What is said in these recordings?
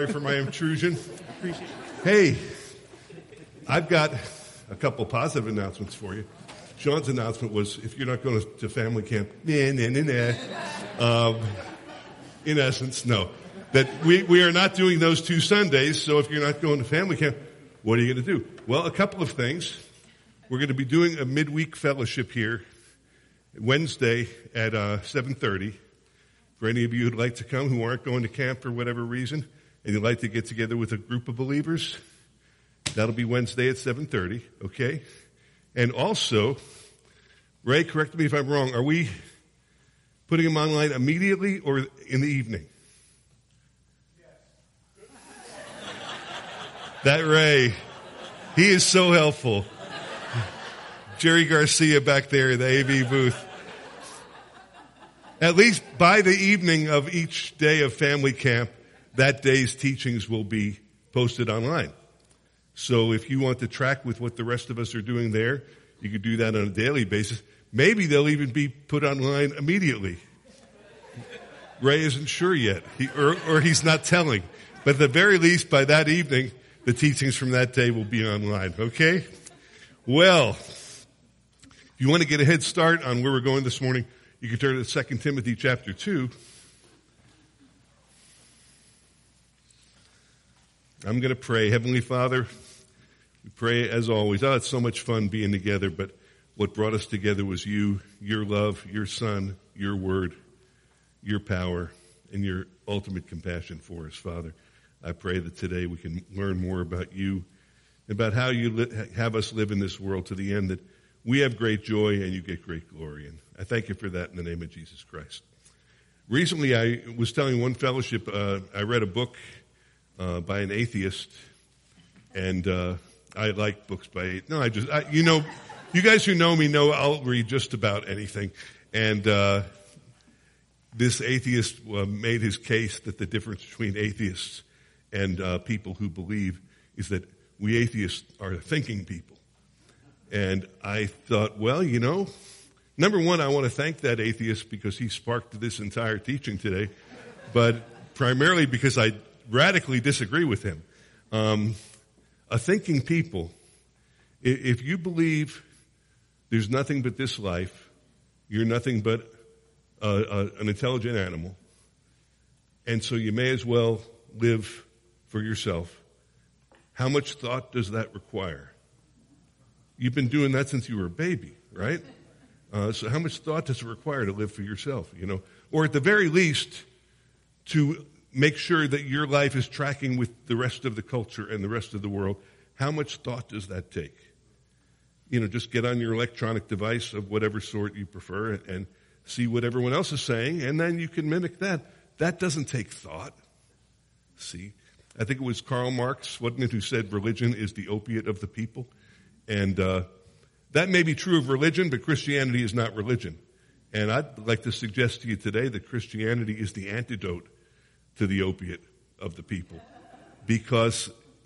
Sorry for my intrusion. Hey, I've got a couple positive announcements for you. Sean's announcement was, if you're not going to family camp, in essence, no. That we are not doing those 2 Sundays, so if you're not going to family camp, what are you going to do? Well, a couple of things. We're going to be doing a midweek fellowship here Wednesday at 7:30. For any of you who'd like to come who aren't going to camp for whatever reason, and you'd like to get together with a group of believers, that'll be Wednesday at 7:30, okay? And also, Ray, correct me if I'm wrong, are we putting them online immediately or in the evening? That Ray, he is so helpful. Jerry Garcia back there in the AV booth. At least by the evening of each day of family camp, that day's teachings will be posted online. So if you want to track with what the rest of us are doing there, you could do that on a daily basis. Maybe they'll even be put online immediately. Ray isn't sure yet, or he's not telling. But at the very least, by that evening, the teachings from that day will be online, okay? Well, if you want to get a head start on where we're going this morning, you can turn to 2 Timothy chapter 2. I'm going to pray. Heavenly Father, we pray as always. Oh, it's so much fun being together, but what brought us together was you, your love, your Son, your word, your power, and your ultimate compassion for us, Father. I pray that today we can learn more about you, about how you have us live in this world to the end that we have great joy and you get great glory. And I thank you for that in the name of Jesus Christ. Recently, I was telling one fellowship, I read a book by an atheist, and I like books by you guys who know me know I'll read just about anything. And this atheist made his case that the difference between atheists and people who believe is that we atheists are thinking people. And I thought, well, number one, I want to thank that atheist because he sparked this entire teaching today, but primarily because I radically disagree with him. A thinking people, if you believe there's nothing but this life, you're nothing but an intelligent animal, and so you may as well live for yourself. How much thought does that require? You've been doing that since you were a baby, right? So how much thought does it require to live for yourself, Or at the very least, to make sure that your life is tracking with the rest of the culture and the rest of the world. How much thought does that take? Just get on your electronic device of whatever sort you prefer and see what everyone else is saying, and then you can mimic that. That doesn't take thought. See? I think it was Karl Marx, wasn't it, who said religion is the opiate of the people? And that may be true of religion, but Christianity is not religion. And I'd like to suggest to you today that Christianity is the antidote to the opiate of the people because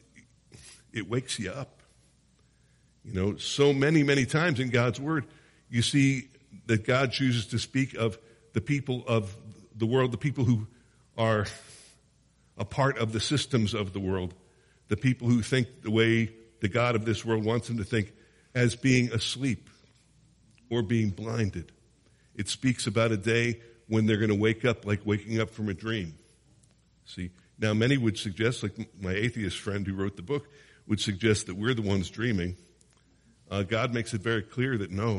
it wakes you up. So many, many times in God's Word, you see that God chooses to speak of the people of the world, the people who are a part of the systems of the world, the people who think the way the God of this world wants them to think, as being asleep or being blinded. It speaks about a day when they're going to wake up like waking up from a dream. See, now many would suggest, like my atheist friend who wrote the book, would suggest that we're the ones dreaming. God makes it very clear that no.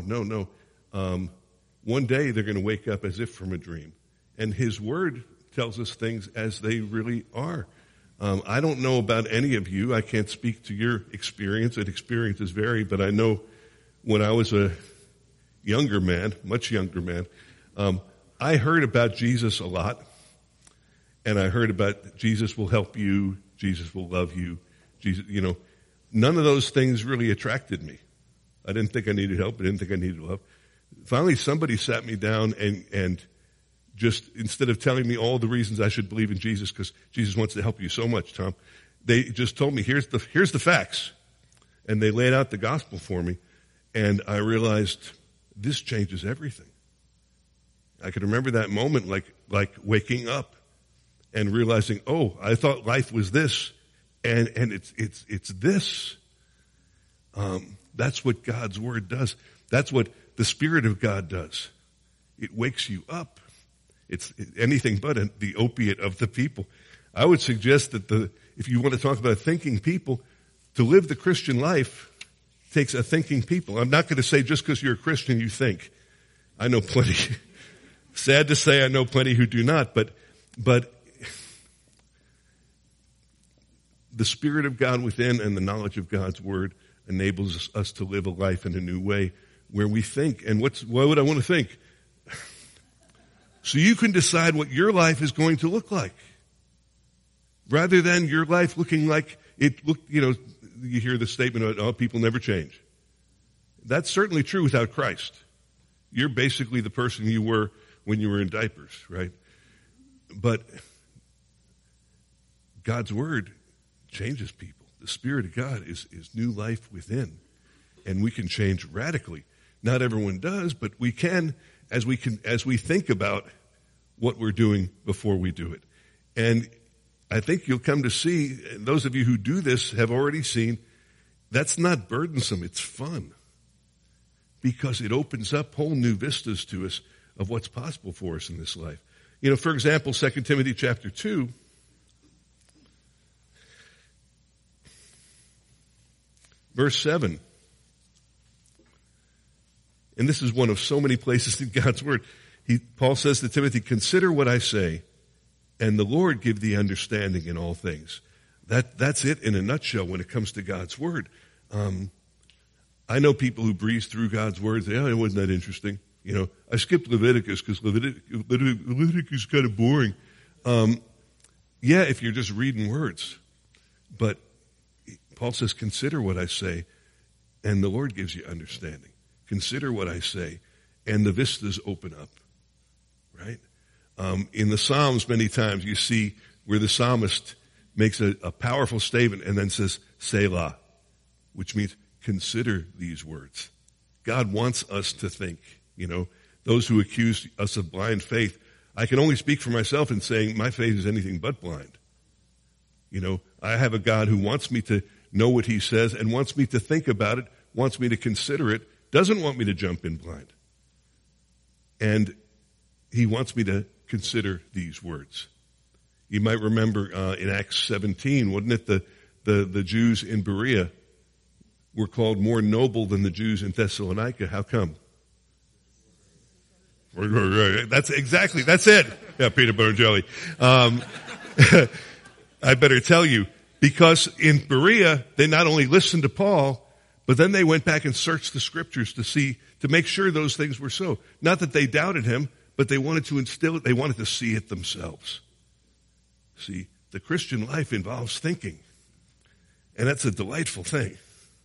One day they're going to wake up as if from a dream. And His Word tells us things as they really are. I don't know about any of you. I can't speak to your experience, and experiences vary, but I know when I was a younger man, much younger man, I heard about Jesus a lot, and I heard about Jesus will help you, Jesus will love you, Jesus, none of those things really attracted me. I didn't think I needed help. I didn't think I needed love. Finally, somebody sat me down and just, instead of telling me all the reasons I should believe in Jesus, because Jesus wants to help you so much, Tom, they just told me, here's the facts. And they laid out the gospel for me. And I realized this changes everything. I could remember that moment like waking up. and realizing, oh, I thought life was this, and it's this. That's what God's Word does. That's what the Spirit of God does. It wakes you up. It's anything but the opiate of the people. I would suggest that if you want to talk about thinking people, to live the Christian life takes a thinking people. I'm not going to say just because you're a Christian you think. I know plenty. Sad to say, I know plenty who do not, but the Spirit of God within and the knowledge of God's Word enables us to live a life in a new way where we think. And why would I want to think? So you can decide what your life is going to look like. Rather than your life looking like it looked, you hear the statement, oh, people never change. That's certainly true without Christ. You're basically the person you were when you were in diapers, right? But God's Word changes people. The Spirit of God is new life within. And we can change radically. Not everyone does, but we can as we think about what we're doing before we do it. And I think you'll come to see, and those of you who do this have already seen, that's not burdensome, it's fun. Because it opens up whole new vistas to us of what's possible for us in this life. For example, 2 Timothy chapter 2, verse 7. And this is one of so many places in God's Word. Paul says to Timothy, consider what I say, and the Lord give thee understanding in all things. That's it in a nutshell when it comes to God's Word. I know people who breeze through God's Word and say, oh, it wasn't that interesting. I skipped Leviticus because Leviticus is kind of boring. Yeah, if you're just reading words. But Paul says, consider what I say, and the Lord gives you understanding. Consider what I say, and the vistas open up, right? In the Psalms, many times you see where the psalmist makes a powerful statement and then says, Selah, which means consider these words. God wants us to think, those who accuse us of blind faith. I can only speak for myself in saying my faith is anything but blind. I have a God who wants me to know what he says and wants me to think about it, wants me to consider it, doesn't want me to jump in blind. And he wants me to consider these words. You might remember in Acts 17, wasn't it the Jews in Berea were called more noble than the Jews in Thessalonica? How come? That's it. Yeah, peanut butter and jelly. I better tell you, because in Berea, they not only listened to Paul, but then they went back and searched the scriptures to make sure those things were so. Not that they doubted him, but they wanted to instill it, they wanted to see it themselves. See, the Christian life involves thinking. And that's a delightful thing.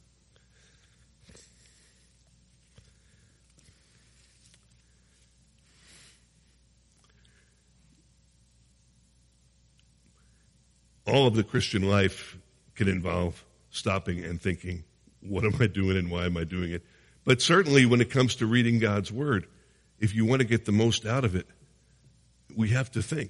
All of the Christian life can involve stopping and thinking, what am I doing and why am I doing it? But certainly when it comes to reading God's Word, if you want to get the most out of it, we have to think.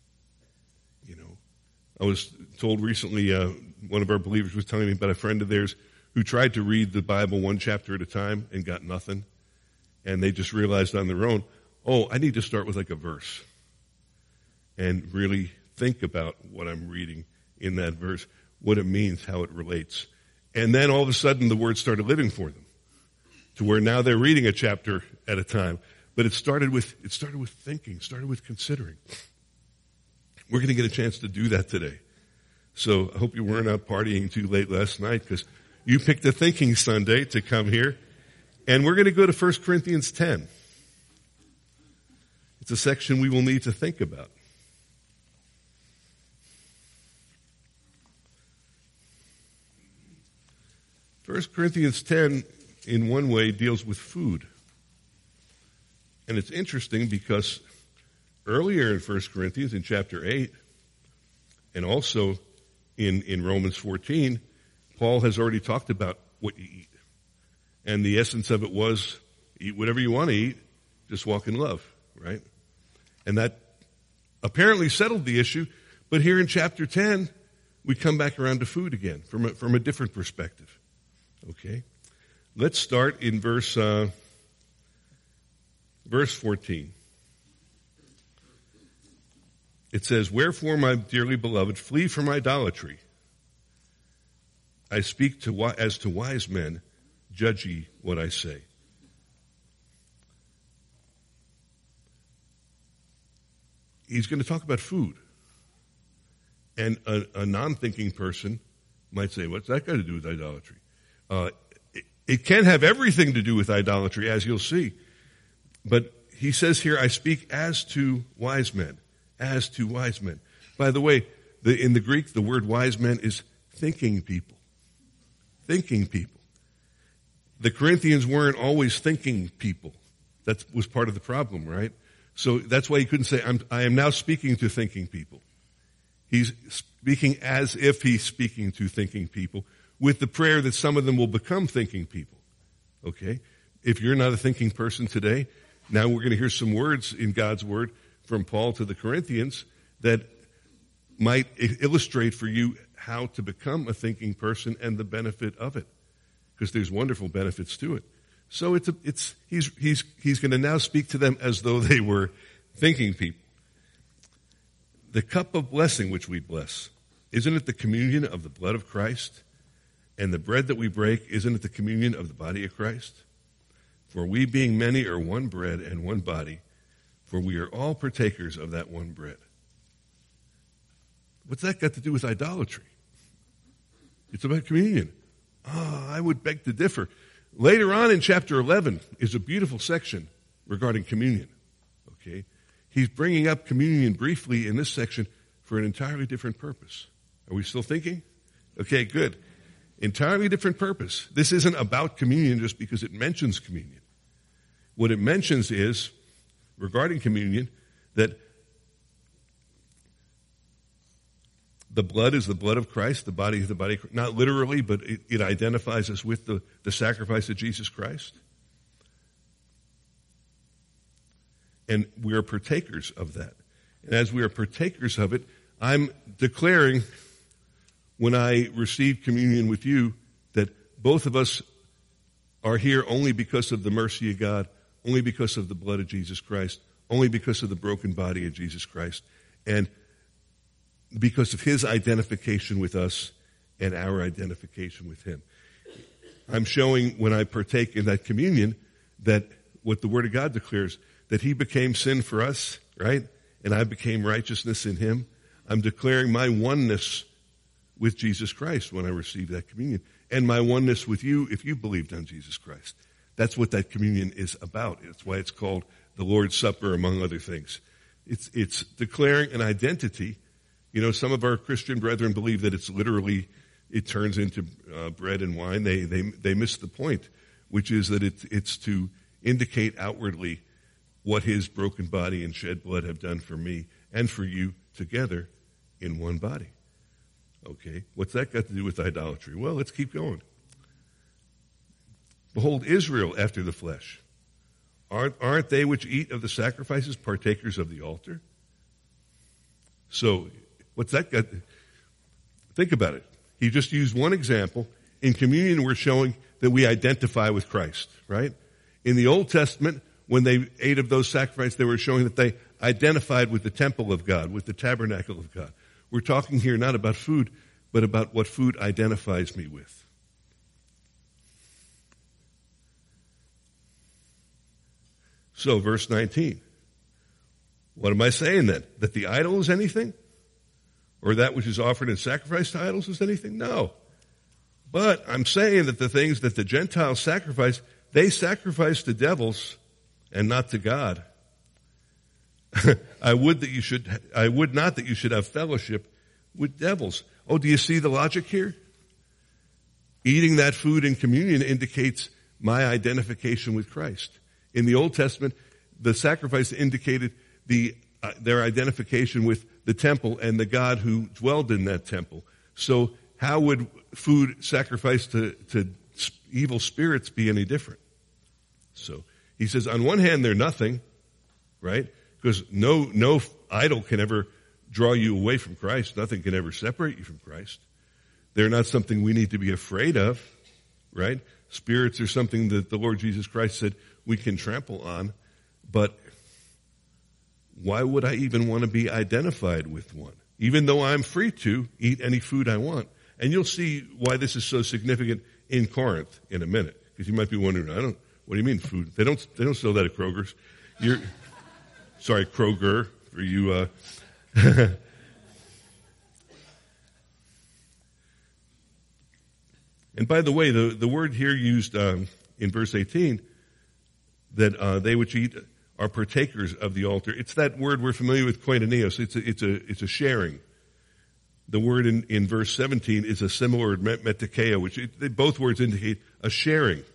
I was told recently, one of our believers was telling me about a friend of theirs who tried to read the Bible one chapter at a time and got nothing. And they just realized on their own, oh, I need to start with like a verse and really think about what I'm reading in that verse, what it means, how it relates. And then all of a sudden the Word started living for them to where now they're reading a chapter at a time. But it started with thinking, started with considering. We're going to get a chance to do that today. So I hope you weren't out partying too late last night because you picked a thinking Sunday to come here. And we're going to go to 1 Corinthians 10. It's a section we will need to think about. 1 Corinthians 10, in one way, deals with food. And it's interesting because earlier in 1 Corinthians, in chapter 8, and also in Romans 14, Paul has already talked about what you eat. And the essence of it was, eat whatever you want to eat, just walk in love, right? And that apparently settled the issue, But here in chapter 10, we come back around to food again from a different perspective. Okay? Let's start in verse 14. It says, "Wherefore, my dearly beloved, flee from idolatry. I speak as to wise men, judge ye what I say." He's going to talk about food. And a non-thinking person might say, what's that got to do with idolatry? It can have everything to do with idolatry, as you'll see. But he says here, I speak as to wise men. As to wise men. By the way, in the Greek, the word wise men is thinking people. Thinking people. The Corinthians weren't always thinking people. That was part of the problem, right? So that's why he couldn't say, I am now speaking to thinking people. He's speaking as if he's speaking to thinking people, with the prayer that some of them will become thinking people. Okay? If you're not a thinking person today, now we're going to hear some words in God's Word from Paul to the Corinthians that might illustrate for you how to become a thinking person and the benefit of it. Because there's wonderful benefits to it. So he's going to now speak to them as though they were thinking people. The cup of blessing which we bless, isn't it the communion of the blood of Christ? And the bread that we break, isn't it the communion of the body of Christ? For we being many are one bread and one body, for we are all partakers of that one bread. What's that got to do with idolatry? It's about communion. I would beg to differ. Later on in chapter 11 is a beautiful section regarding communion. Okay? He's bringing up communion briefly in this section for an entirely different purpose. Are we still thinking? Okay, good. Entirely different purpose. This isn't about communion just because it mentions communion. What it mentions is, regarding communion, that the blood is the blood of Christ, the body is the body of Christ. Not literally, but it identifies us with the sacrifice of Jesus Christ. And we are partakers of that. And as we are partakers of it, I'm declaring, when I receive communion with you, that both of us are here only because of the mercy of God, only because of the blood of Jesus Christ, only because of the broken body of Jesus Christ, and because of his identification with us and our identification with him. I'm showing, when I partake in that communion, that what the Word of God declares, that he became sin for us, right? And I became righteousness in him. I'm declaring my oneness with Jesus Christ when I receive that communion, and my oneness with you if you believed on Jesus Christ. That's what that communion is about. That's why it's called the Lord's Supper, among other things. It's declaring an identity. You know, some of our Christian brethren believe that it's literally, it turns into bread and wine. They miss the point, which is that it's to indicate outwardly what his broken body and shed blood have done for me and for you together in one body. Okay, what's that got to do with idolatry? Well, let's keep going. Behold, Israel after the flesh. Aren't they which eat of the sacrifices partakers of the altar? So, what's that got? Think about it. He just used one example. In communion, we're showing that we identify with Christ, right? In the Old Testament, when they ate of those sacrifices, they were showing that they identified with the temple of God, with the tabernacle of God. We're talking here not about food, but about what food identifies me with. So, verse 19. What am I saying then? That the idol is anything? Or that which is offered in sacrifice to idols is anything? No. But I'm saying that the things that the Gentiles sacrifice, they sacrifice to devils and not to God. I would not that you should have fellowship with devils. Oh, do you see the logic here? Eating that food in communion indicates my identification with Christ. In the Old Testament, the sacrifice indicated their identification with the temple and the God who dwelled in that temple. So how would food sacrificed to evil spirits be any different? So he says, on one hand, they're nothing, right? Because no idol can ever draw you away from Christ. Nothing can ever separate you from Christ. They're not something we need to be afraid of, right? Spirits are something that the Lord Jesus Christ said we can trample on, but why would I even want to be identified with one? Even though I'm free to eat any food I want. And you'll see why this is so significant in Corinth in a minute. Because you might be wondering, what do you mean food? They don't sell that at Kroger's. Sorry, Kroger, for you, And by the way, the word here used in verse 18, that they which eat are partakers of the altar. It's that word we're familiar with, koinonios. It's a sharing. The word in verse 17 is a similar word, metakeo, which both words indicate a sharing.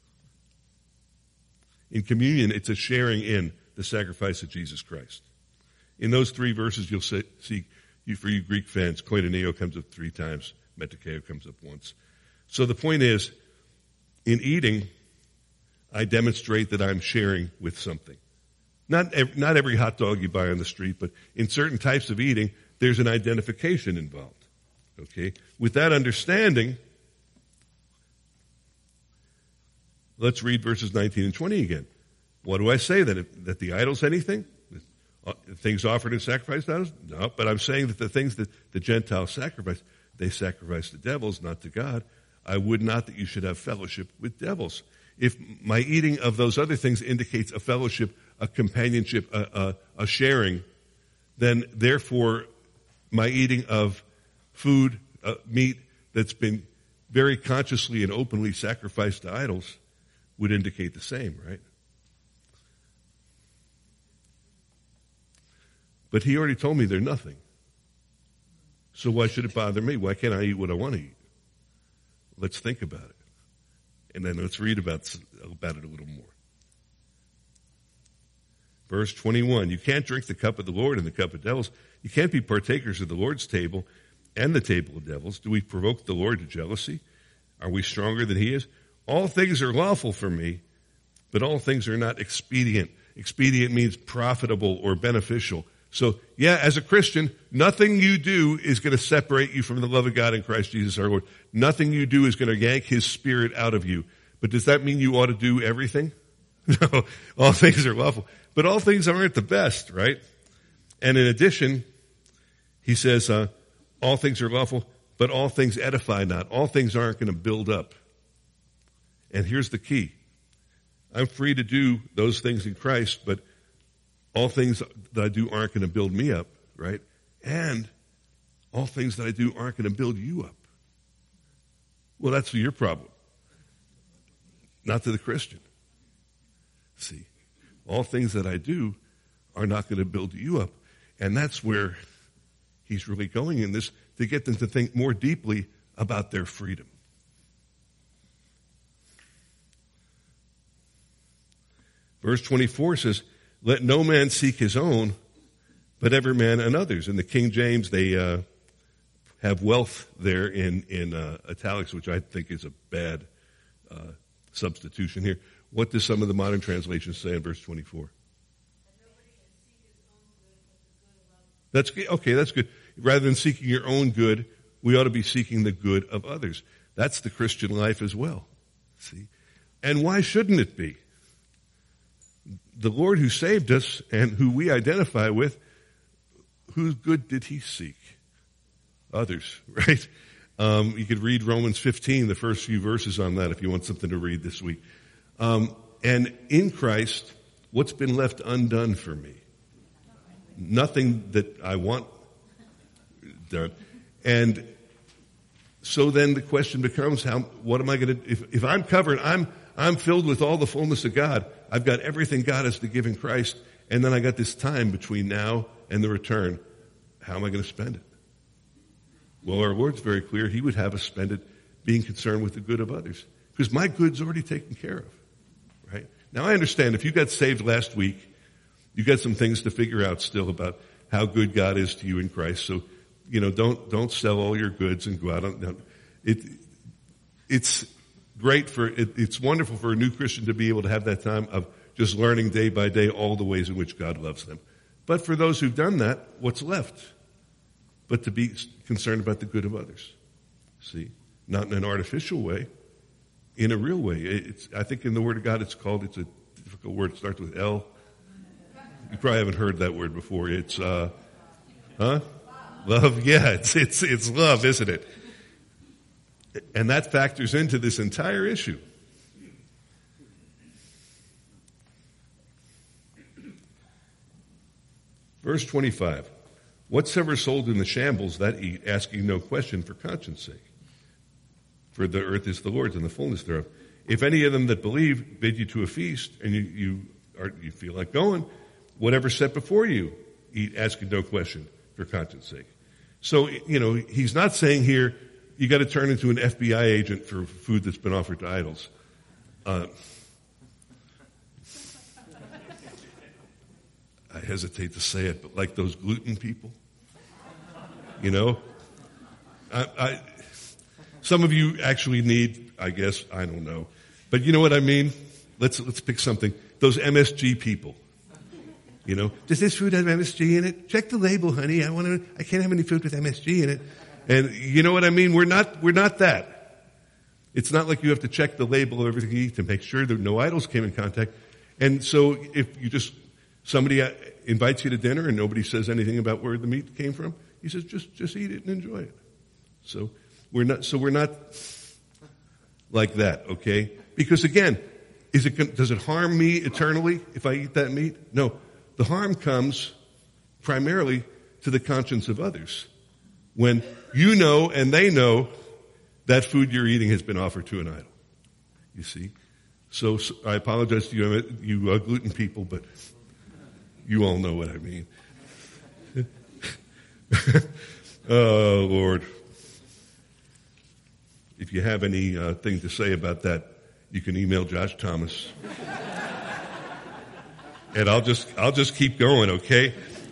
In communion, it's a sharing in the sacrifice of Jesus Christ. In those three verses, you'll see, for you Greek fans, koinoneo comes up 3 times, metakeo comes up once. So the point is, in eating, I demonstrate that I'm sharing with something. Not every hot dog you buy on the street, but in certain types of eating, there's an identification involved. Okay? With that understanding, let's read verses 19 and 20 again. What do I say? That the idols anything? Things offered in sacrifice to idols? No, but I'm saying that the things that the Gentiles sacrifice, they sacrifice to devils, not to God. I would not that you should have fellowship with devils. If my eating of those other things indicates a fellowship, a companionship, a sharing, then therefore my eating of food, meat that's been very consciously and openly sacrificed to idols would indicate the same, right? But he already told me they're nothing. So why should it bother me? Why can't I eat what I want to eat? Let's think about it. And then let's read about it a little more. Verse 21, you can't drink the cup of the Lord and the cup of devils. You can't be partakers of the Lord's table and the table of devils. Do we provoke the Lord to jealousy? Are we stronger than he is? All things are lawful for me, but all things are not expedient. Expedient means profitable or beneficial. So, yeah, as a Christian, nothing you do is going to separate you from the love of God in Christ Jesus our Lord. Nothing you do is going to yank his spirit out of you. But does that mean you ought to do everything? No, all things are lawful. But all things aren't the best, right? And in addition, he says, all things are lawful, but all things edify not. All things aren't going to build up. And here's the key. I'm free to do those things in Christ, but all things that I do aren't going to build me up, right? And all things that I do aren't going to build you up. Well, that's your problem. Not to the Christian. See, all things that I do are not going to build you up. And that's where he's really going in this, to get them to think more deeply about their freedom. Verse 24 says, let no man seek his own, but every man another's. In the King James, they have wealth there in italics, which I think is a bad substitution here. What does some of the modern translations say in verse 24? That's okay. That's good. Rather than seeking your own good, we ought to be seeking the good of others. That's the Christian life as well. See, and why shouldn't it be? The Lord who saved us and who we identify with, whose good did he seek? Others, right? You could read Romans 15, the first few verses on that if you want something to read this week. And in Christ, what's been left undone for me? Nothing that I want done. And so then the question becomes, what am I going to, if I'm covered, I'm filled with all the fullness of God. I've got everything God has to give in Christ. And then I got this time between now and the return. How am I going to spend it? Well, our Lord's very clear. He would have us spend it being concerned with the good of others. Because my good's already taken care of. Right? Now I understand if you got saved last week, you got some things to figure out still about how good God is to you in Christ. So, don't sell all your goods and go out on it. It's great it's wonderful for a new Christian to be able to have that time of just learning day by day all the ways in which God loves them. But for those who've done that, what's left? but to be concerned about the good of others. See? Not in an artificial way, in a real way. I think in the Word of God it's a difficult word. It starts with L. You probably haven't heard that word before. It's, Love? Yeah, it's love, isn't it? And that factors into this entire issue. Verse 25. Whatsoever sold in the shambles, that eat, asking no question for conscience sake. For the earth is the Lord's and the fullness thereof. If any of them that believe bid you to a feast, and you feel like going, whatever set before you, eat, asking no question for conscience sake. So, he's not saying here, you got to turn into an FBI agent for food that's been offered to idols. I hesitate to say it, but like those gluten people, some of you actually need, I guess, I don't know, but you know what I mean? Let's pick something. Those MSG people. Does this food have MSG in it? Check the label, honey. I can't have any food with MSG in it. And you know what I mean? We're not that. It's not like you have to check the label of everything you eat to make sure that no idols came in contact. And so if somebody invites you to dinner and nobody says anything about where the meat came from, he says, just eat it and enjoy it. So we're not like that, okay? Because again, does it harm me eternally if I eat that meat? No. The harm comes primarily to the conscience of others. When you know and they know that food you're eating has been offered to an idol. You see? So I apologize to you gluten people, but you all know what I mean. Oh, Lord. If you have anything to say about that, you can email Josh Thomas. And I'll just keep going, okay?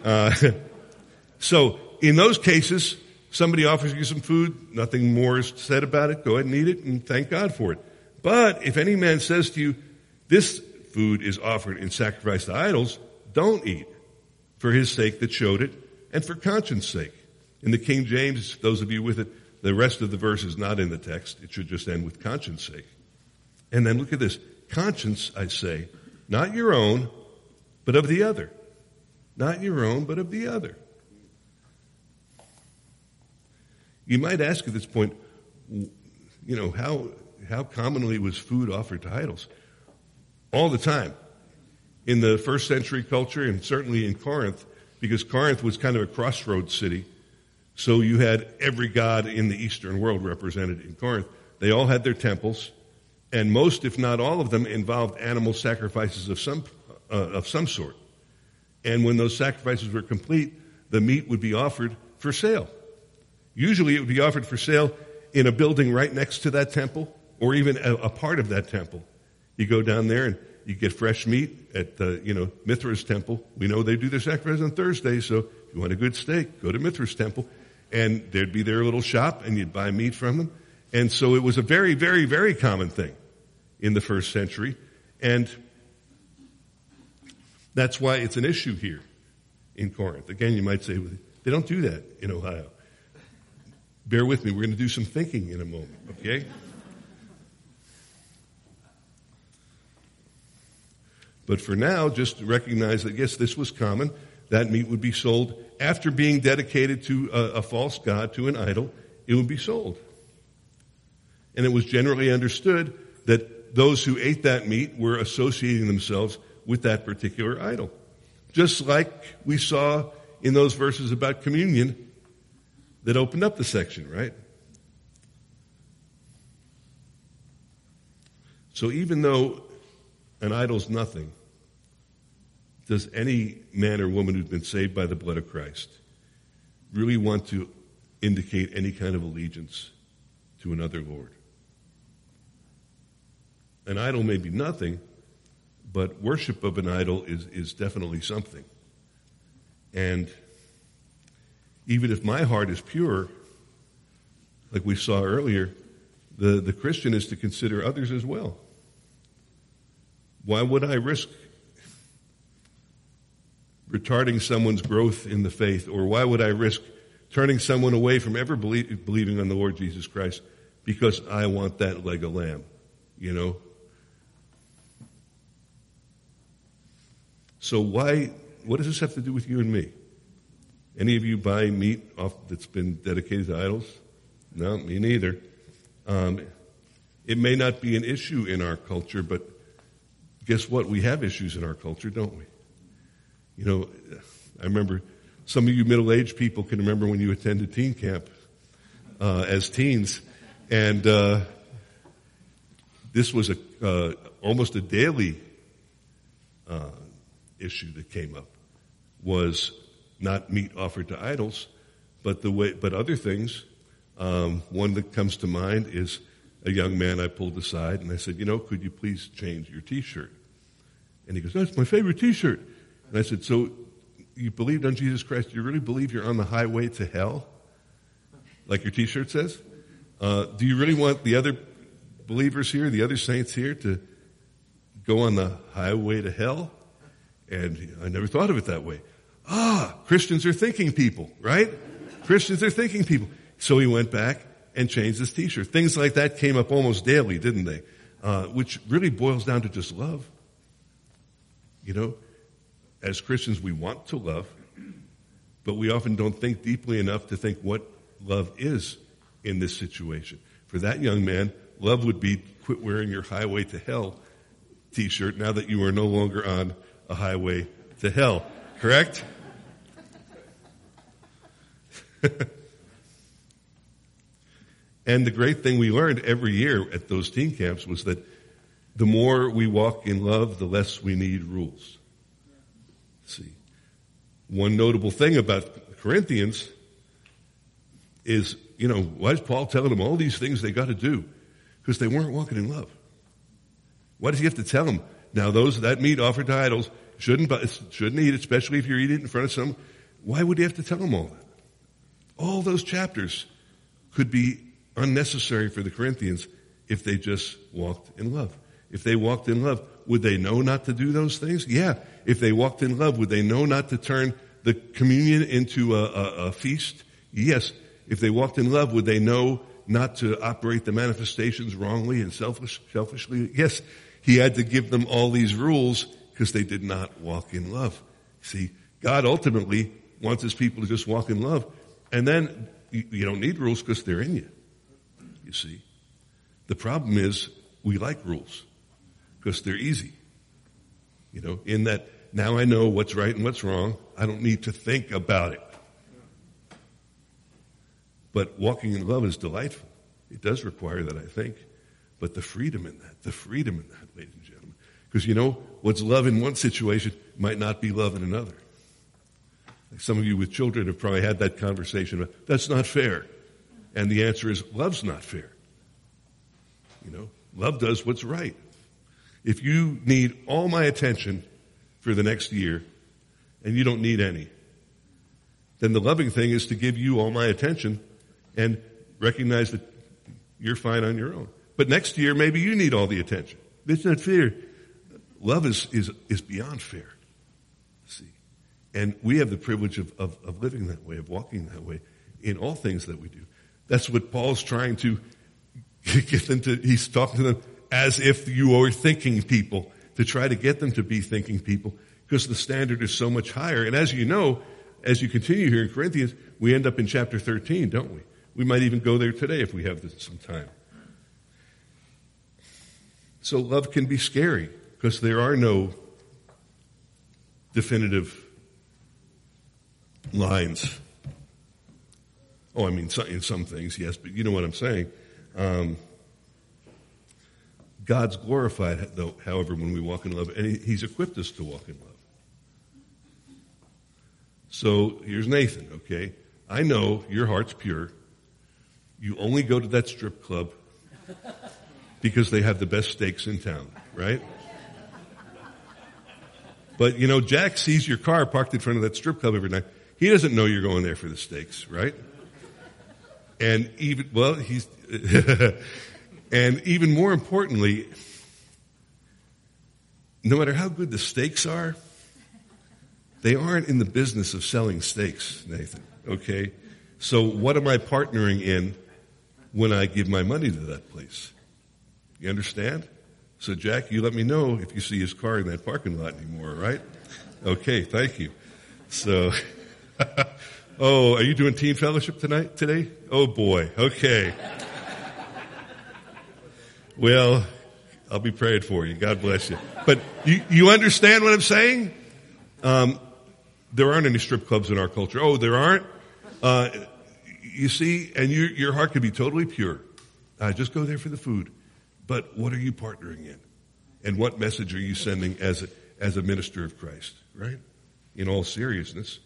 So in those cases, somebody offers you some food, nothing more is said about it, go ahead and eat it and thank God for it. But if any man says to you, this food is offered in sacrifice to idols, don't eat, for his sake that showed it, and for conscience sake. In the King James, those of you with it, the rest of the verse is not in the text. It should just end with conscience sake. And then look at this. Conscience, I say, not your own, but of the other. Not your own, but of the other. You might ask at this point, how commonly was food offered to idols? All the time. In the first century culture, and certainly in Corinth, because Corinth was kind of a crossroads city, so you had every god in the Eastern world represented in Corinth. They all had their temples, and most, if not all of them, involved animal sacrifices of some sort. And when those sacrifices were complete, the meat would be offered for sale. Usually it would be offered for sale in a building right next to that temple, or even a part of that temple. You go down there and you get fresh meat at Mithra's temple. We know they do their sacrifice on Thursday, so if you want a good steak, go to Mithra's temple. And there'd be their little shop, and you'd buy meat from them. And so it was a very, very, very common thing in the first century. And that's why it's an issue here in Corinth. Again, you might say, they don't do that in Ohio. Bear with me. We're going to do some thinking in a moment, okay? But for now, just recognize that, yes, this was common. That meat would be sold after being dedicated to a false god, to an idol. It would be sold. And it was generally understood that those who ate that meat were associating themselves with that particular idol. Just like we saw in those verses about communion that opened up the section, right? So even though an idol's nothing, does any man or woman who's been saved by the blood of Christ really want to indicate any kind of allegiance to another Lord? An idol may be nothing, but worship of an idol is definitely something. And even if my heart is pure, like we saw earlier, the Christian is to consider others as well. Why would I risk retarding someone's growth in the faith, or why would I risk turning someone away from ever believing on the Lord Jesus Christ because I want that leg of lamb, you know? So what does this have to do with you and me? Any of you buy meat that's been dedicated to idols? No, me neither. It may not be an issue in our culture, but guess what? We have issues in our culture, don't we? You know, I remember some of you middle-aged people can remember when you attended teen camp as teens, and this was almost a daily issue that came up. Was not meat offered to idols, but other things. One that comes to mind is a young man I pulled aside and I said, you know, could you please change your t-shirt? And he goes, that's my favorite t-shirt. And I said, so you believed on Jesus Christ, do you really believe you're on the highway to hell? Like your t-shirt says? Do you really want the other believers here, the other saints here to go on the highway to hell? And I never thought of it that way. Christians are thinking people, right? Christians are thinking people. So he went back and changed his t-shirt. Things like that came up almost daily, didn't they? Which really boils down to just love. You know, as Christians, we want to love, but we often don't think deeply enough to think what love is in this situation. For that young man, love would be quit wearing your highway to hell t-shirt now that you are no longer on a highway to hell. Correct? And the great thing we learned every year at those teen camps was that the more we walk in love, the less we need rules. See, one notable thing about Corinthians is, you know, why is Paul telling them all these things they got to do? Because they weren't walking in love. Why does he have to tell them? Now, that meat offered to idols shouldn't eat, especially if you're eating it in front of someone. Why would he have to tell them all that? All those chapters could be unnecessary for the Corinthians if they just walked in love. If they walked in love, would they know not to do those things? Yeah. If they walked in love, would they know not to turn the communion into a feast? Yes. If they walked in love, would they know not to operate the manifestations wrongly and selfishly? Yes. He had to give them all these rules because they did not walk in love. See, God ultimately wants his people to just walk in love. And then you don't need rules because they're in you. You see. The problem is we like rules because they're easy. You know, in that now I know what's right and what's wrong. I don't need to think about it. But walking in love is delightful. It does require that, I think. But the freedom in that, ladies and gentlemen. Because you know, what's love in one situation might not be love in another. Like some of you with children have probably had that conversation about, that's not fair. And the answer is, love's not fair. You know, love does what's right. If you need all my attention for the next year, and you don't need any, then the loving thing is to give you all my attention and recognize that you're fine on your own. But next year, maybe you need all the attention. It's not fair. Love is beyond fair. See? And we have the privilege of living that way, of walking that way in all things that we do. That's what Paul's trying to get them to, he's talking to them as if you are thinking people, to try to get them to be thinking people, because the standard is so much higher. And as you know, as you continue here in Corinthians, we end up in chapter 13, don't we? We might even go there today if we have some time. So love can be scary because there are no definitive lines. Oh, I mean, in some things, yes, but you know what I'm saying. God's glorified, though, however, when we walk in love, and he's equipped us to walk in love. So here's Nathan, okay? I know your heart's pure. You only go to that strip club because they have the best steaks in town, right? But, you know, Jack sees your car parked in front of that strip club every night. He doesn't know you're going there for the steaks, right? And even, well, and even more importantly, no matter how good the steaks are, they aren't in the business of selling steaks, Nathan, okay? So what am I partnering in when I give my money to that place? You understand? So Jack, you let me know if you see his car in that parking lot anymore, right? Okay, thank you. So, oh, are you doing team fellowship today? Oh boy, okay. Well, I'll be praying for you. God bless you. But you understand what I'm saying? There aren't any strip clubs in our culture. Oh, there aren't? You see, and your heart can be totally pure. Just go there for the food. But what are you partnering in? And what message are you sending as a minister of Christ, right? In all seriousness.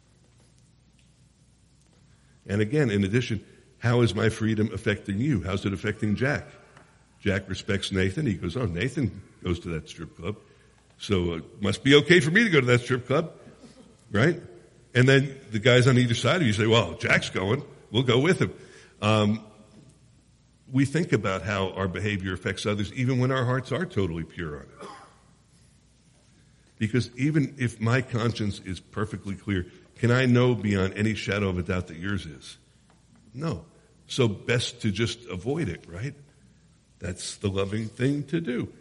And again, in addition, how is my freedom affecting you? How's it affecting Jack? Jack respects Nathan. He goes, oh, Nathan goes to that strip club. So it must be okay for me to go to that strip club, right? And then the guys on either side of you say, well, Jack's going. We'll go with him. We think about how our behavior affects others even when our hearts are totally pure on it. Because even if my conscience is perfectly clear, can I know beyond any shadow of a doubt that yours is? No. So best to just avoid it, right? That's the loving thing to do.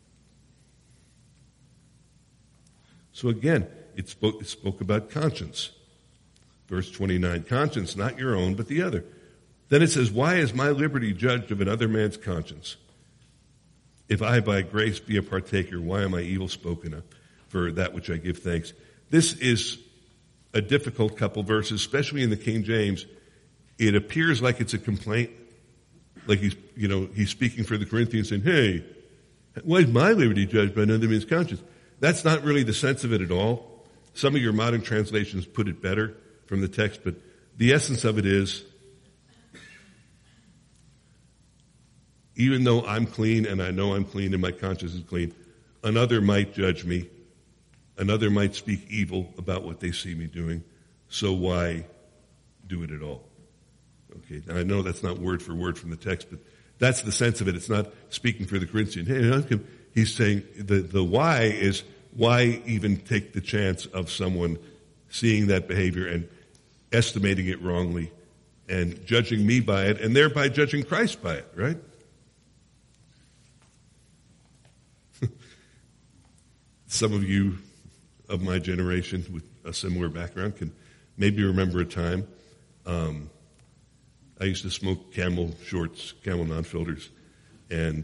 So again, it spoke about conscience. Verse 29, conscience, not your own, but the other. Then it says, why is my liberty judged of another man's conscience? If I by grace be a partaker, why am I evil spoken of for that which I give thanks? This is a difficult couple verses, especially in the King James. It appears like it's a complaint, like he's speaking for the Corinthians saying, hey, why is my liberty judged by another man's conscience? That's not really the sense of it at all. Some of your modern translations put it better from the text, but the essence of it is, even though I'm clean and I know I'm clean and my conscience is clean, another might judge me. Another might speak evil about what they see me doing. So why do it at all? Okay, now I know that's not word for word from the text, but that's the sense of it. It's not speaking for the Corinthian. Hey, he's saying the why is, why even take the chance of someone seeing that behavior and estimating it wrongly and judging me by it and thereby judging Christ by it, right? Some of you of my generation with a similar background can maybe remember a time. I used to smoke Camel shorts, Camel non-filters, and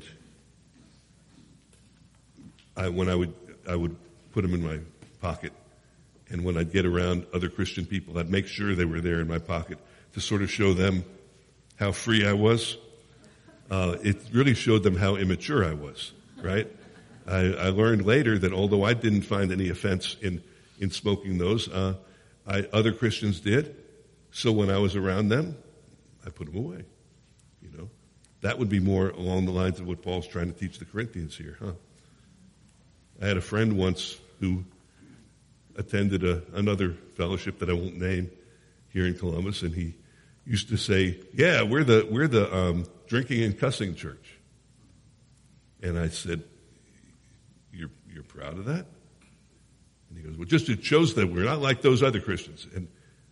when I would put them in my pocket, and when I'd get around other Christian people, I'd make sure they were there in my pocket to sort of show them how free I was. It really showed them how immature I was, right? I learned later that although I didn't find any offense in smoking those, other Christians did. So when I was around them, I put them away. That would be more along the lines of what Paul's trying to teach the Corinthians here, huh? I had a friend once who attended another fellowship that I won't name here in Columbus, and he used to say, "Yeah, we're the drinking and cussing church." And I said, You're proud of that? And he goes, well, just it shows that we're not like those other Christians. And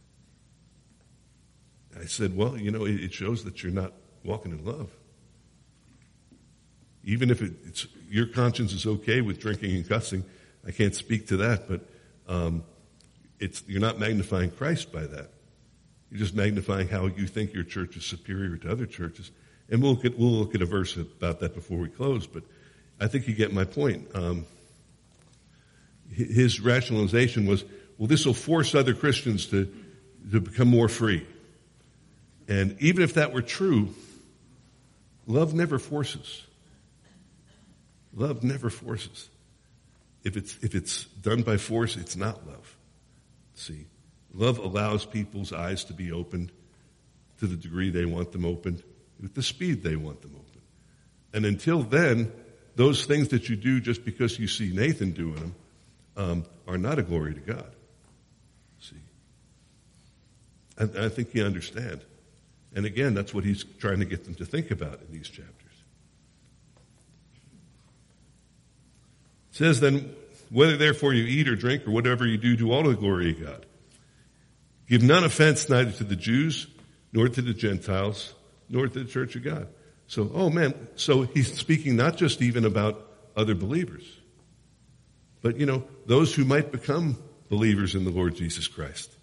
I said, well, it shows that you're not walking in love. Even if it's your conscience is okay with drinking and cussing, I can't speak to that, but you're not magnifying Christ by that. You're just magnifying how you think your church is superior to other churches. And we'll look at a verse about that before we close, but I think you get my point. His rationalization was, well, this will force other Christians to become more free. And even if that were true, love never forces. Love never forces. If it's done by force, it's not love. See, love allows people's eyes to be opened to the degree they want them opened, with the speed they want them open. And until then, those things that you do just because you see Nathan doing them are not a glory to God. See, I think you understand. And again, that's what he's trying to get them to think about in these chapters. It says then, whether therefore you eat or drink or whatever you do all to the glory of God. Give none offense neither to the Jews, nor to the Gentiles, nor to the church of God. So he's speaking not just even about other believers, but, those who might become believers in the Lord Jesus Christ.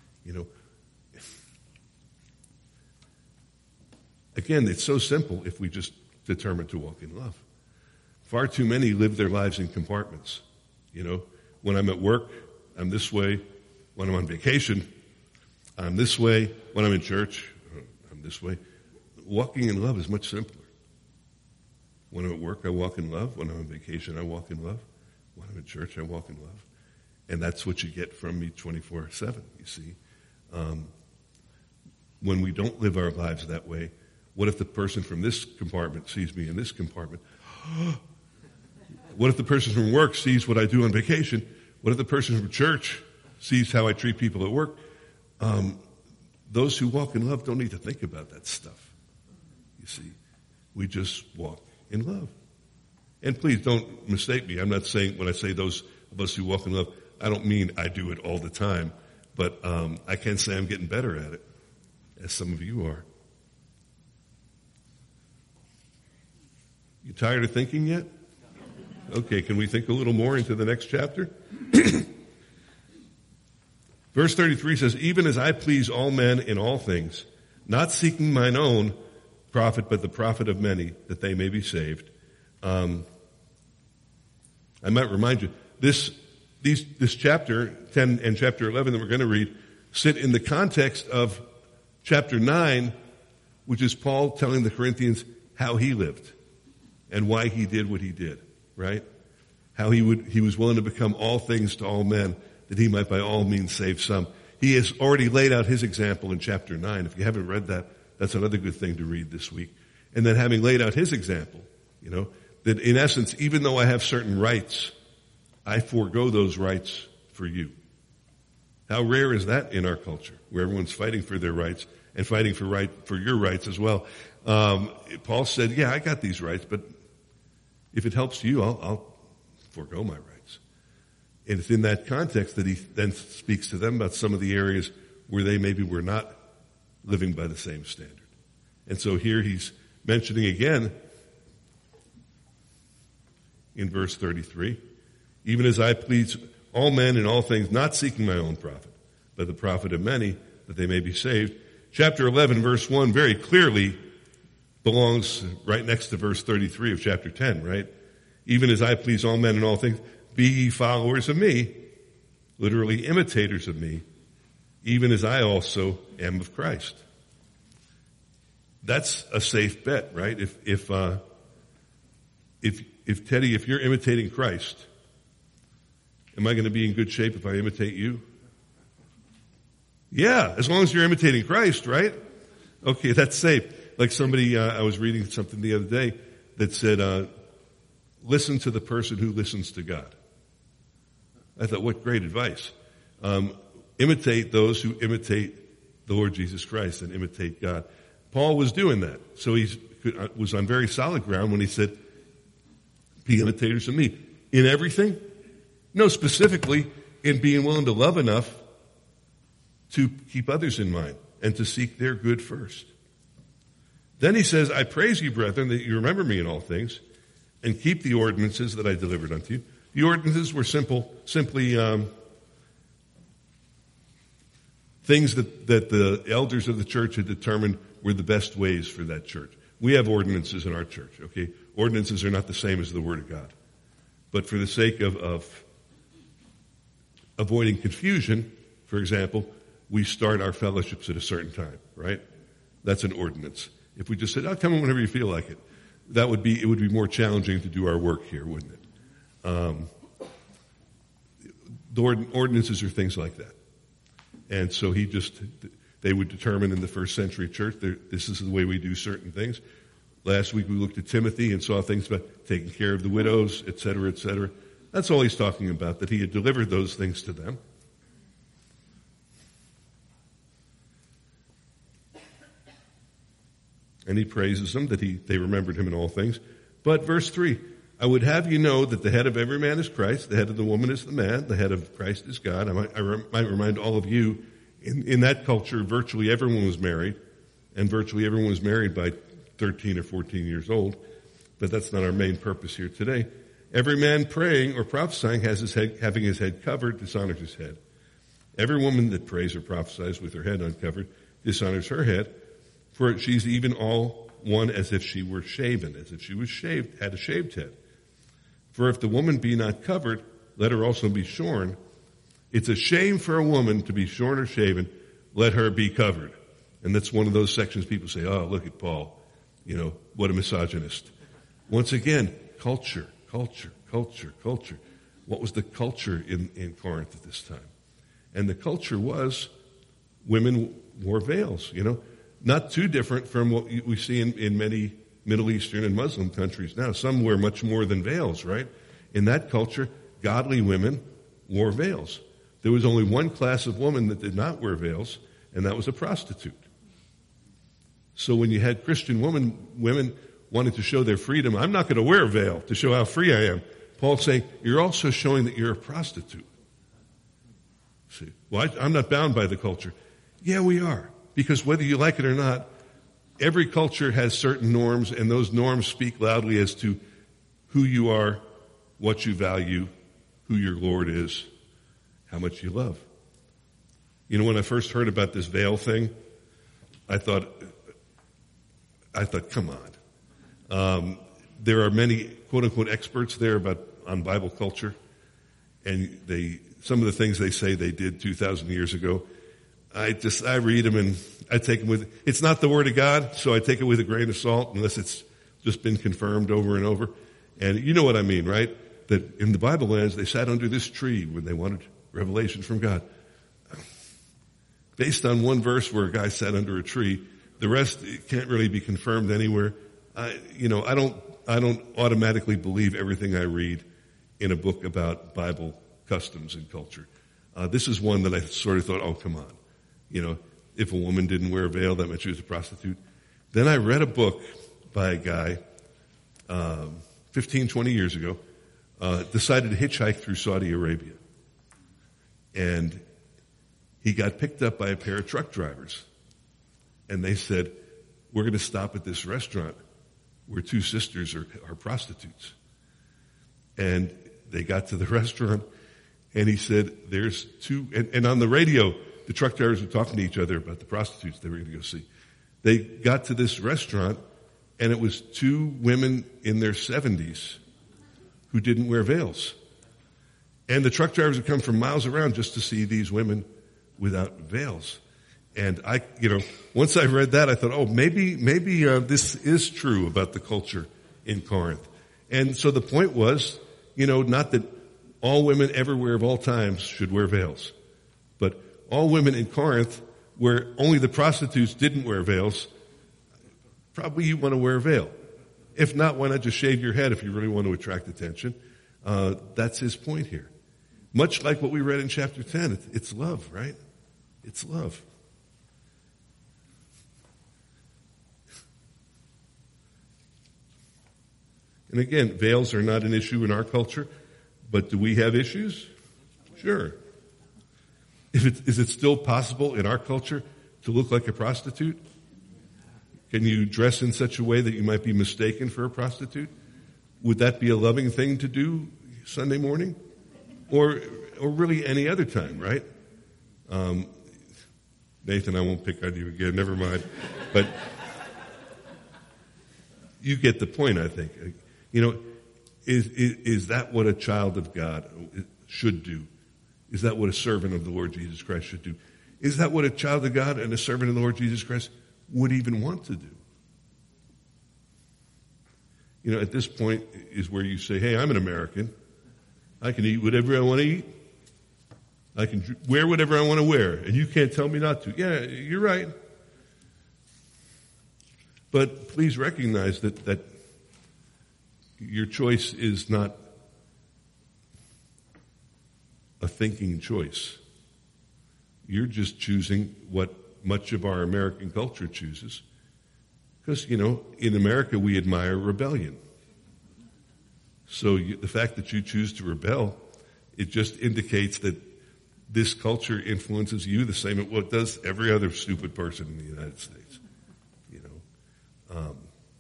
Again, it's so simple if we just determine to walk in love. Far too many live their lives in compartments. When I'm at work, I'm this way. When I'm on vacation, I'm this way. When I'm in church, I'm this way. Walking in love is much simpler. When I'm at work, I walk in love. When I'm on vacation, I walk in love. When I'm in church, I walk in love. And that's what you get from me 24/7, you see. When we don't live our lives that way, what if the person from this compartment sees me in this compartment? What if the person from work sees what I do on vacation? What if the person from church sees how I treat people at work? Those who walk in love don't need to think about that stuff. You see, we just walk in love. And please don't mistake me. I'm not saying when I say those of us who walk in love, I don't mean I do it all the time. But I can say I'm getting better at it, as some of you are. You tired of thinking yet? Okay, can we think a little more into the next chapter? Verse 33 says, even as I please all men in all things, not seeking mine own profit, but the profit of many, that they may be saved. I might remind you, this chapter 10 and chapter 11 that we're going to read sit in the context of chapter 9, which is Paul telling the Corinthians how he lived and why he did what he did, right? How he was willing to become all things to all men, that he might by all means save some. He has already laid out his example in chapter 9. If you haven't read that, that's another good thing to read this week. And then having laid out his example, that in essence, even though I have certain rights, I forego those rights for you. How rare is that in our culture, where everyone's fighting for their rights and fighting for your rights as well. Paul said, yeah, I got these rights, but if it helps you, I'll forego my rights. And it's in that context that he then speaks to them about some of the areas where they maybe were not living by the same standard. And so here he's mentioning again in verse 33, even as I please all men in all things, not seeking my own profit, but the profit of many, that they may be saved. Chapter 11, verse 1, very clearly belongs right next to verse 33 of chapter 10, right? Even as I please all men in all things, be ye followers of me, literally imitators of me, even as I also am of Christ. That's a safe bet, right? If Teddy, if you're imitating Christ, am I going to be in good shape if I imitate you? Yeah, as long as you're imitating Christ, right? Okay, that's safe. Like somebody, I was reading something the other day that said, listen to the person who listens to God. I thought, what great advice. Imitate those who imitate the Lord Jesus Christ and imitate God. Paul was doing that. So he was on very solid ground when he said, be imitators of me. In everything? No, specifically in being willing to love enough to keep others in mind and to seek their good first. Then he says, I praise you, brethren, that you remember me in all things and keep the ordinances that I delivered unto you. The ordinances were simply things that the elders of the church had determined were the best ways for that church. We have ordinances in our church, okay? Ordinances are not the same as the Word of God. But for the sake of avoiding confusion, for example, we start our fellowships at a certain time, right? That's an ordinance. If we just said, oh, come in whenever you feel like it, it would be more challenging to do our work here, wouldn't it? The ordinances are things like that. And so they would determine in the first century church, this is the way we do certain things. Last week we looked at Timothy and saw things about taking care of the widows, et cetera, et cetera. That's all he's talking about, that he had delivered those things to them. And he praises them that they remembered him in all things. But verse 3, I would have you know that the head of every man is Christ, the head of the woman is the man, the head of Christ is God. I might remind all of you In that culture, virtually everyone was married, and virtually everyone was married by 13 or 14 years old, but that's not our main purpose here today. Every man praying or prophesying having his head covered dishonors his head. Every woman that prays or prophesies with her head uncovered dishonors her head, for she's even all one as if she were shaven, as if she was shaved, had a shaved head. For if the woman be not covered, let her also be shorn. It's a shame for a woman to be shorn or shaven, let her be covered. And that's one of those sections people say, oh, look at Paul. What a misogynist. Once again, culture. What was the culture in Corinth at this time? And the culture was women wore veils, Not too different from what we see in many Middle Eastern and Muslim countries now. Some wear much more than veils, right? In that culture, godly women wore veils. There was only one class of woman that did not wear veils, and that was a prostitute. So when you had Christian women wanting to show their freedom, I'm not going to wear a veil to show how free I am. Paul's saying, you're also showing that you're a prostitute. See, well, I'm not bound by the culture. Yeah, we are. Because whether you like it or not, every culture has certain norms, and those norms speak loudly as to who you are, what you value, who your Lord is, how much you love. When I first heard about this veil thing, I thought, come on. There are many quote-unquote experts there on Bible culture, and some of the things they say they did 2,000 years ago, I read them and I take them with, it's not the Word of God, so I take it with a grain of salt unless it's just been confirmed over and over. And you know what I mean, right? That in the Bible lands, they sat under this tree when they wanted revelation from God. Based on one verse where a guy sat under a tree, the rest can't really be confirmed anywhere. I don't automatically believe everything I read in a book about Bible customs and culture. This is one that I sort of thought, oh, come on. If a woman didn't wear a veil, that meant she was a prostitute. Then I read a book by a guy, 15, 20 years ago, decided to hitchhike through Saudi Arabia. And he got picked up by a pair of truck drivers. And they said, we're going to stop at this restaurant where two sisters are prostitutes. And they got to the restaurant, and he said, there's two, and on the radio, the truck drivers were talking to each other about the prostitutes they were going to go see. They got to this restaurant, and it was two women in their 70s who didn't wear veils. And the truck drivers would come from miles around just to see these women without veils. And once I read that, I thought, oh, maybe this is true about the culture in Corinth. And so the point was, not that all women everywhere of all times should wear veils, but all women in Corinth, where only the prostitutes didn't wear veils, probably you want to wear a veil. If not, why not just shave your head if you really want to attract attention? That's his point here. Much like what we read in chapter 10, it's love, right? It's love. And again, veils are not an issue in our culture, but do we have issues? Sure. Is it still possible in our culture to look like a prostitute? Can you dress in such a way that you might be mistaken for a prostitute? Would that be a loving thing to do Sunday morning? Or really any other time, right? Nathan, I won't pick on you again, never mind. But you get the point, I think. Is that what a child of God should do? Is that what a servant of the Lord Jesus Christ should do? Is that what a child of God and a servant of the Lord Jesus Christ would even want to do? At this point is where you say, hey, I'm an American. I can eat whatever I want to eat. I can wear whatever I want to wear, and you can't tell me not to. Yeah, you're right. But please recognize that your choice is not a thinking choice. You're just choosing what much of our American culture chooses. Because, in America we admire rebellion. So the fact that you choose to rebel, it just indicates that this culture influences you the same as what does every other stupid person in the United States. You know,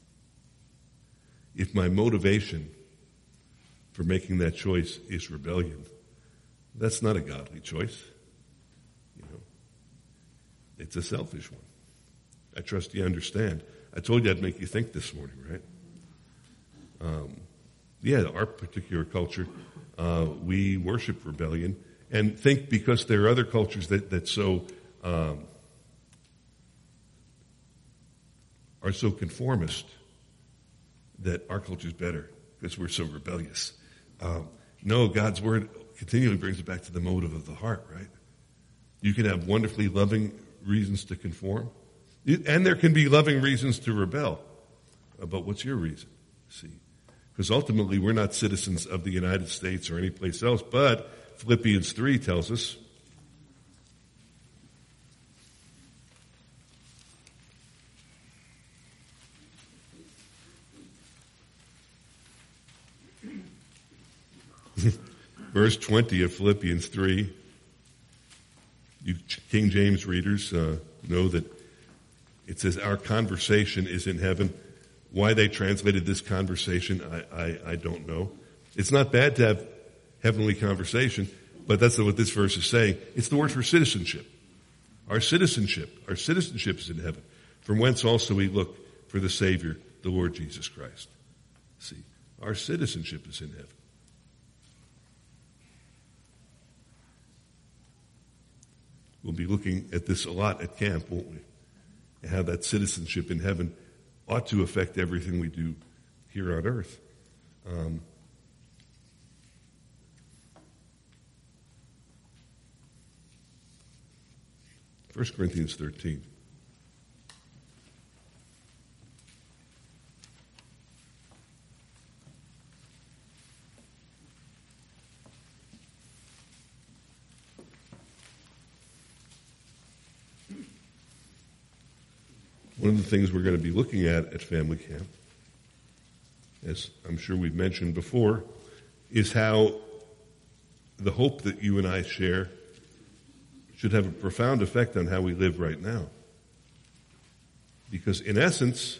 if my motivation for making that choice is rebellion, that's not a godly choice. You know, it's a selfish one. I trust you understand. I told you I'd make you think this morning, right? Our particular culture, we worship rebellion and think because there are other cultures that are so conformist that our culture is better because we're so rebellious. No, God's word continually brings it back to the motive of the heart, right? You can have wonderfully loving reasons to conform, and there can be loving reasons to rebel. But what's your reason? See, because ultimately we're not citizens of the United States or any place else, but Philippians 3 tells us verse 20 of Philippians 3. You King James readers know that it says our conversation is in heaven. Why they translated this conversation, I don't know. It's not bad to have heavenly conversation, but that's what this verse is saying. It's the word for citizenship. Our citizenship is in heaven, from whence also we look for the Savior, the Lord Jesus Christ. See, our citizenship is in heaven. We'll be looking at this a lot at camp, won't we? And how that citizenship in heaven ought to affect everything we do here on earth. 1 Corinthians 13. One of the things we're going to be looking at family camp, as I'm sure we've mentioned before, is how the hope that you and I share should have a profound effect on how we live right now. Because in essence,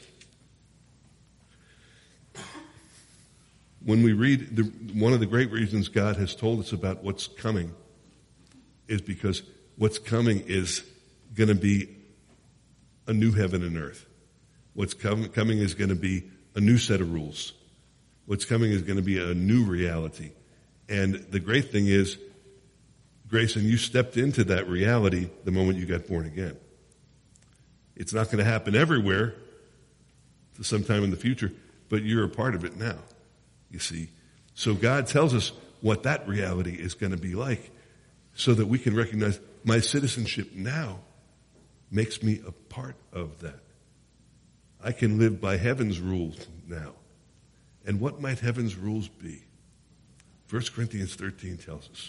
when we read, one of the great reasons God has told us about what's coming is because what's coming is going to be a new heaven and earth. What's coming is going to be a new set of rules. What's coming is going to be a new reality. And the great thing is, Grayson, you stepped into that reality the moment you got born again. It's not going to happen everywhere to sometime in the future, but you're a part of it now, you see. So God tells us what that reality is going to be like so that we can recognize my citizenship now makes me a part of that. I can live by heaven's rules now. And what might heaven's rules be? 1 Corinthians 13 tells us.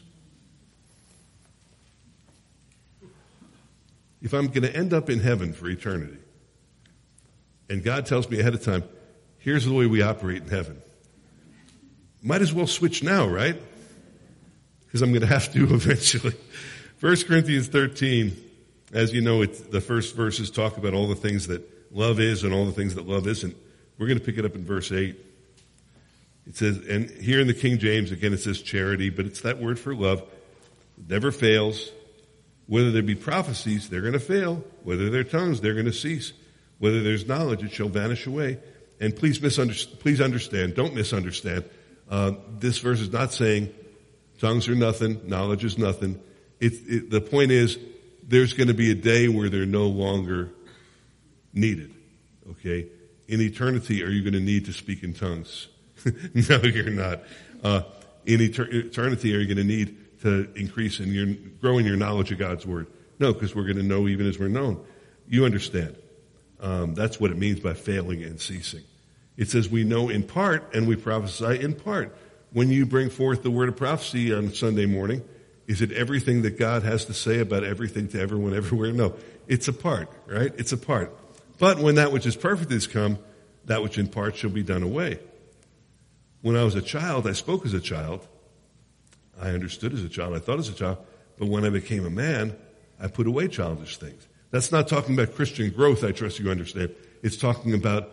If I'm going to end up in heaven for eternity, and God tells me ahead of time, here's the way we operate in heaven, might as well switch now, right? Because I'm going to have to eventually. 1 Corinthians 13, as you know, the first verses talk about all the things that love is and all the things that love isn't. We're going to pick it up in verse 8. It says, and here in the King James, again, it says charity, but it's that word for love. It never fails. Whether there be prophecies, they're going to fail. Whether there are tongues, they're going to cease. Whether there's knowledge, it shall vanish away. And please understand, don't misunderstand. This verse is not saying tongues are nothing, knowledge is nothing. The point is, there's going to be a day where they're no longer needed. Okay? In eternity, are you going to need to speak in tongues? No, you're not. In eternity, are you going to need to increase in grow in your knowledge of God's word? No, because we're going to know even as we're known. You understand. That's what it means by failing and ceasing. It says we know in part and we prophesy in part. When you bring forth the word of prophecy on Sunday morning, is it everything that God has to say about everything to everyone everywhere? No. It's a part, right? It's a part. But when that which is perfect is come, that which in part shall be done away. When I was a child, I spoke as a child. I understood as a child. I thought as a child. But when I became a man, I put away childish things. That's not talking about Christian growth, I trust you understand. It's talking about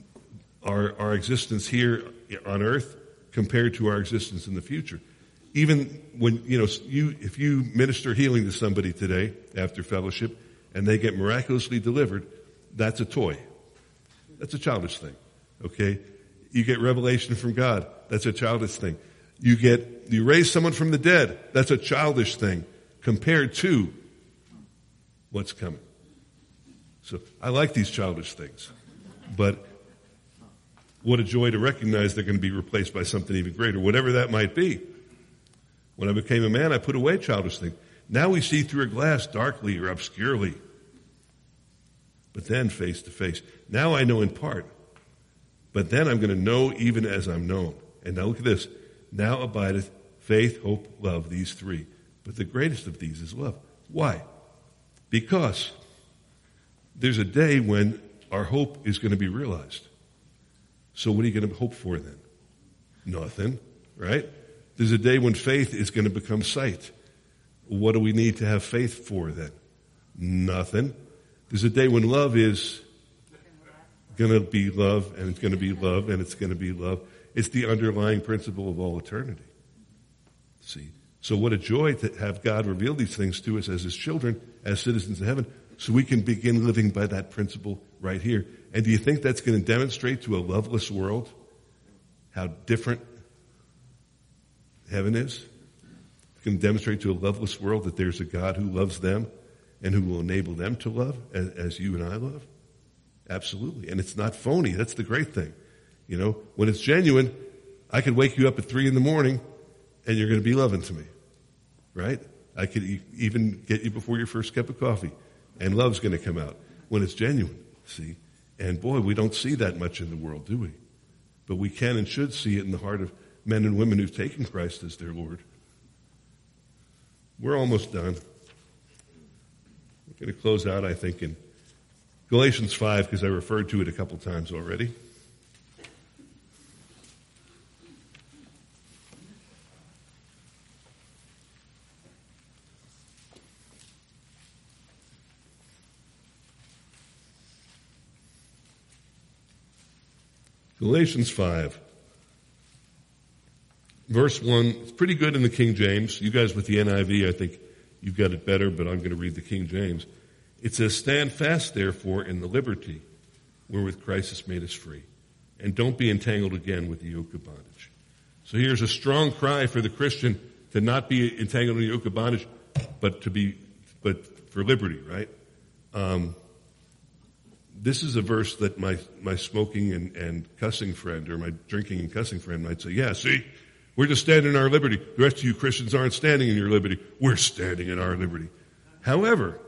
our existence here on earth compared to our existence in the future. Even when, if you minister healing to somebody today after fellowship and they get miraculously delivered, that's a toy. That's a childish thing. Okay? You get revelation from God. That's a childish thing. You raise someone from the dead. That's a childish thing compared to what's coming. So I like these childish things. But what a joy to recognize they're going to be replaced by something even greater, whatever that might be. When I became a man, I put away childish things. Now we see through a glass darkly or obscurely, but then face to face. Now I know in part, but then I'm going to know even as I'm known. And now look at this. Now abideth faith, hope, love, these three. But the greatest of these is love. Why? Because there's a day when our hope is going to be realized. So what are you going to hope for then? Nothing, right? There's a day when faith is going to become sight. What do we need to have faith for then? Nothing. There's a day when love is going to be love, and it's going to be love, and it's going to be love. It's the underlying principle of all eternity. See? So what a joy to have God reveal these things to us as His children, as citizens of heaven, so we can begin living by that principle right here. And do you think that's going to demonstrate to a loveless world how different heaven is? It's going to demonstrate to a loveless world that there's a God who loves them and who will enable them to love as you and I love? Absolutely. And it's not phony. That's the great thing. When it's genuine, I could wake you up at 3 a.m. and you're going to be loving to me. Right? I could even get you before your first cup of coffee and love's going to come out when it's genuine. See? And boy, we don't see that much in the world, do we? But we can and should see it in the heart of men and women who've taken Christ as their Lord. We're almost done. We're going to close out, I think, in Galatians 5, because I referred to it a couple times already. Galatians 5, verse 1. It's pretty good in the King James. You guys with the NIV, I think you've got it better, but I'm going to read the King James. It says, "Stand fast, therefore, in the liberty wherewith Christ has made us free, and don't be entangled again with the yoke of bondage." So here's a strong cry for the Christian to not be entangled in the yoke of bondage, but for liberty, right? This is a verse that my smoking and cussing friend, or my drinking and cussing friend might say, yeah, see, we're just standing in our liberty. The rest of you Christians aren't standing in your liberty. We're standing in our liberty. However,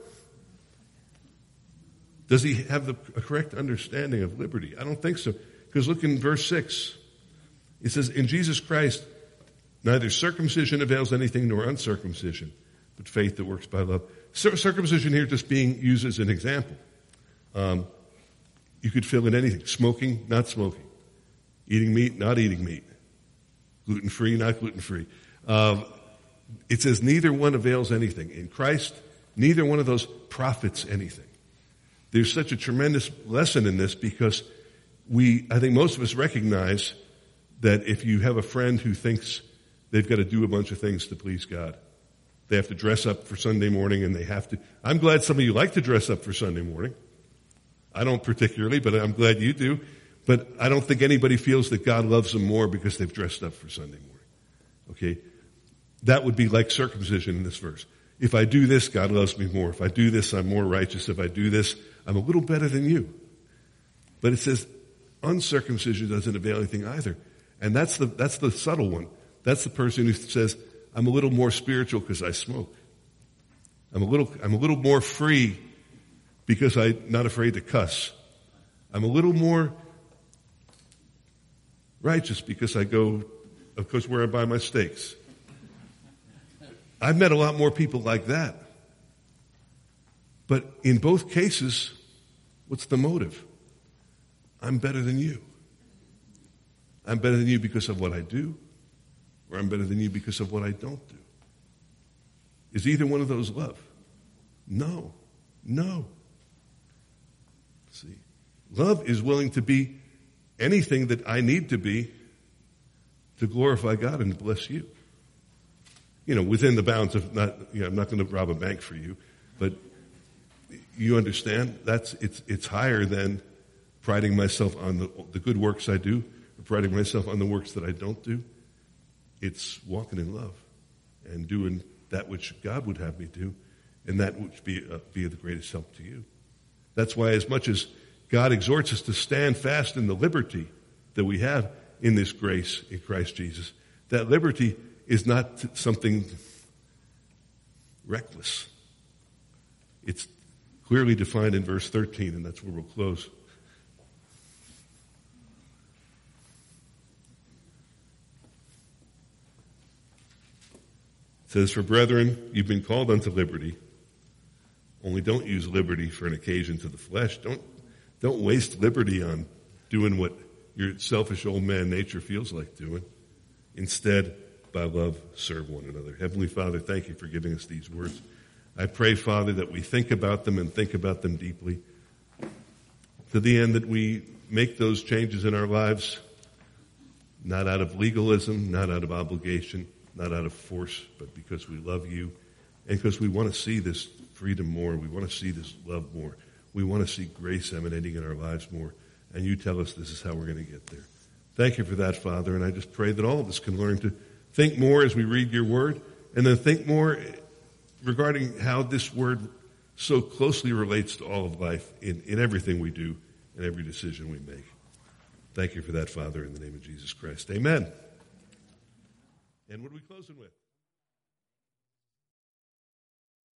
does he have a correct understanding of liberty? I don't think so. Because look in verse 6. It says, "In Jesus Christ, neither circumcision avails anything nor uncircumcision, but faith that works by love." Circumcision here just being used as an example. You could fill in anything. Smoking, not smoking. Eating meat, not eating meat. Gluten-free, not gluten-free. It says neither one avails anything. In Christ, neither one of those profits anything. There's such a tremendous lesson in this because I think most of us recognize that if you have a friend who thinks they've got to do a bunch of things to please God, they have to dress up for Sunday morning and they have to. I'm glad some of you like to dress up for Sunday morning. I don't particularly, but I'm glad you do. But I don't think anybody feels that God loves them more because they've dressed up for Sunday morning. Okay? That would be like circumcision in this verse. If I do this, God loves me more. If I do this, I'm more righteous. If I do this, I'm a little better than you. But it says uncircumcision doesn't avail anything either. And that's the subtle one. That's the person who says, I'm a little more spiritual because I smoke. I'm a little more free because I'm not afraid to cuss. I'm a little more righteous because I go, of course, where I buy my steaks. I've met a lot more people like that. But in both cases, what's the motive? I'm better than you. I'm better than you because of what I do, or I'm better than you because of what I don't do. Is either one of those love? No. No. See, love is willing to be anything that I need to be to glorify God and bless you. Within the bounds of I'm not going to rob a bank for you, but you understand it's higher than priding myself on the good works I do, or priding myself on the works that I don't do. It's walking in love and doing that which God would have me do, and that would be the greatest help to you. That's why, as much as God exhorts us to stand fast in the liberty that we have in this grace in Christ Jesus, that liberty is not something reckless. It's clearly defined in verse 13, and that's where we'll close. It says, "For brethren, you've been called unto liberty. Only don't use liberty for an occasion to the flesh." Don't waste liberty on doing what your selfish old man nature feels like doing. Instead, by love, serve one another. Heavenly Father, thank you for giving us these words. I pray, Father, that we think about them and think about them deeply, to the end that we make those changes in our lives, not out of legalism, not out of obligation, not out of force, but because we love you and because we want to see this freedom more. We want to see this love more. We want to see grace emanating in our lives more. And you tell us this is how we're going to get there. Thank you for that, Father. And I just pray that all of us can learn to think more as we read your word, and then think more regarding how this word so closely relates to all of life in everything we do and every decision we make. Thank you for that, Father, in the name of Jesus Christ. Amen. And what are we closing with?